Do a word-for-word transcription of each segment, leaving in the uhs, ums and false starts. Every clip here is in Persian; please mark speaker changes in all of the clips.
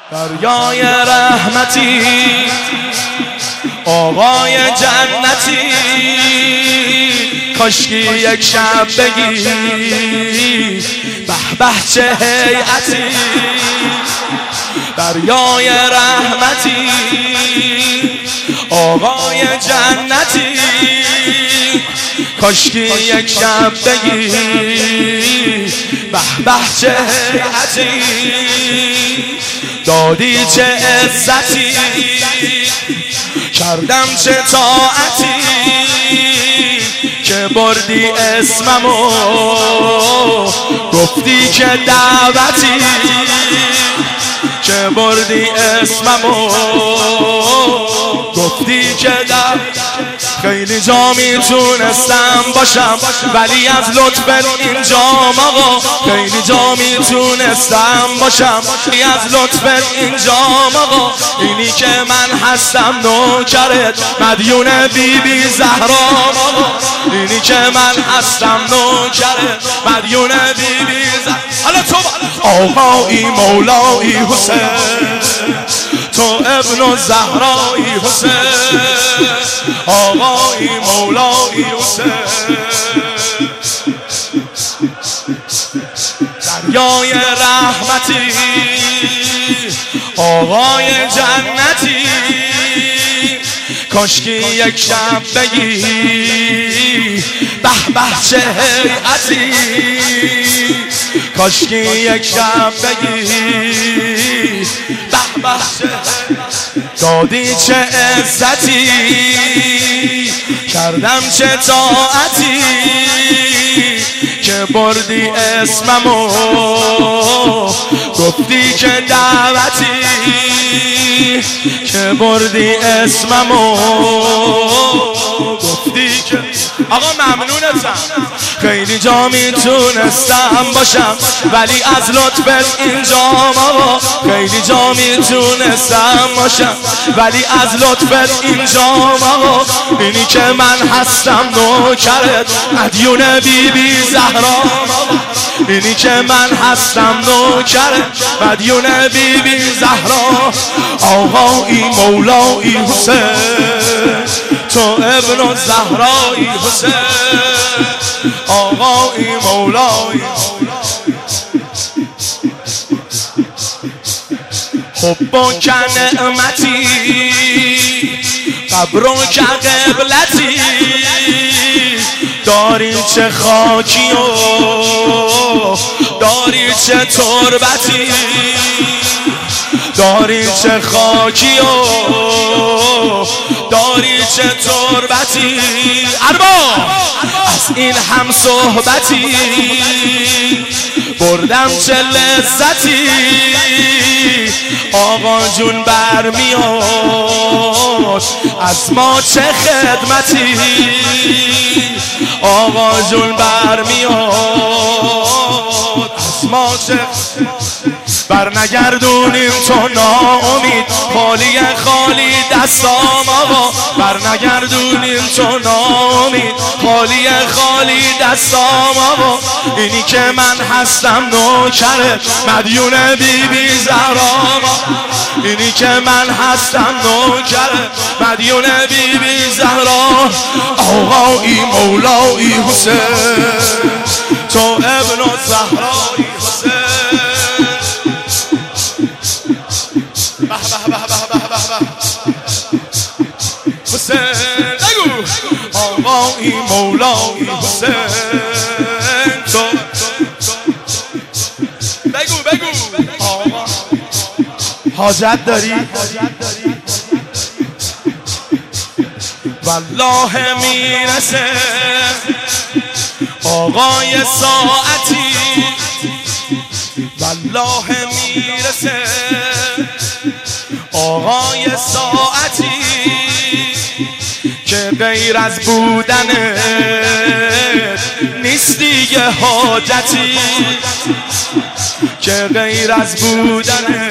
Speaker 1: دریای رحمتی آقای جنتی، کاشکی یک شب بگی به به چه هیئتی. دریای رحمتی آقای جنتی، کاشکی یک شب بگی به به چه هیئتی. دادی چه عزتی، کردم چه طاعتی، که بردی اسممو گفتی که دعوتی، که بردی اسممو گفتی که دعوتی. خیلی جا میتونستم باشم ولی از لطفت اینجام آقا، خیلی جا میتونستم باشم ولی از لطفت اینجام آقا. اینی که من هستم نوکرت مدیون بی بی زهرا آقا، اینی که من هستم نوکرت مدیون بی بی زهرا. حالا تو آقایی مولایی حسین، تو ابن زهرایی حسین، آقایی مولایی حسین. دریای رحمتی آقای جنتی، کاشکی یک شب بگی به به چه هیئتی، کاشکی یک شب بگی به به چه. دادی چه عزتی، کردم چه طاعتی، که بردی اسممو گفتی که دعوتی، که بردی اسممو گفتی که. آقا ممنونتم. خیلی جا میتونستم باشم ولی از لطفت اینجام آقا، خیلی جا میتونستم باشم ولی از لطفت اینجام آقا. اینی که من هستم نوکرت مدیون بی بی زهرا آقا، اینی که من هستم نوکرت مدیون بی بی زهرا. آقایی مولایی حسین، تو ابن زهرایی حسین، آقایی مولایی. حب که نعمتی، قبر که قبلتی، داری چه خاکی و داری چه تربتی، داری چه خاکی و داری چه تربتی. ارباب از این هم صحبتی، بردم چه لذتی، آقا جون برمیاد از ما چه خدمتی، آقا جون برمیاد از ما چه. برنگردونیم تو ناامید خالی خالی دستام آقا، برنگردونیم تو ناامید خالی خالی دستام آقا. اینی که من هستم نوکرت مدیون بی بی زهرا آقا، اینی که من هستم نوکرت مدیون بی بی زهرا. آقایی مولایی حسین، تو ابن زهرایی حسین. به به به به به به حسین بگو. آقایی مولایی حسین، تو بگو بگو. آقا حاجت داری؟ والله میرسه آقای ساعتی، والله میرسه آقای ساعتی، که غیر از بودنت نیست دیگه حاجتی، که غیر از بودنت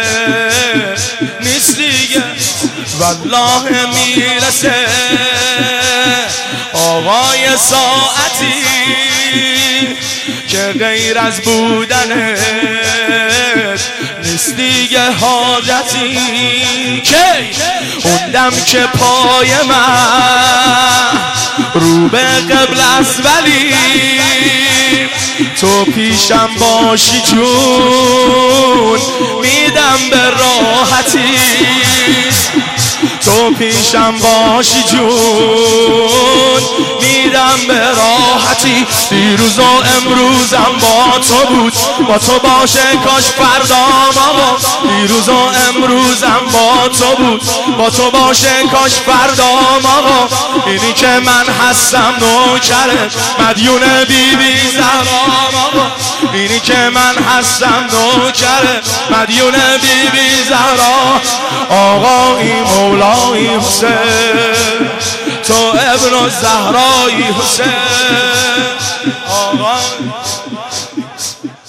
Speaker 1: نیست دیگه. والله میرسه آقای ساعتی، که غیر از بودنت نیست دیگه حاجتی که اون دم که پای من رو به قبل است ولی تو پیشم باشی جون میدم به راحتی تو پیشم باشی جون میدم به راحتی دیروز و امروزم با تو بود با تو باشه کاش فردام آقا دیروز و امروزم با تو بود با تو باشه کاش فردام آقا اینی که من هستم نوکرت مدیون بی بی زهرام آقا اینی که من هستم نوکرت مدیون بی بی زهرا آقایی مولایی حسین تو ابن الزهرایی حسین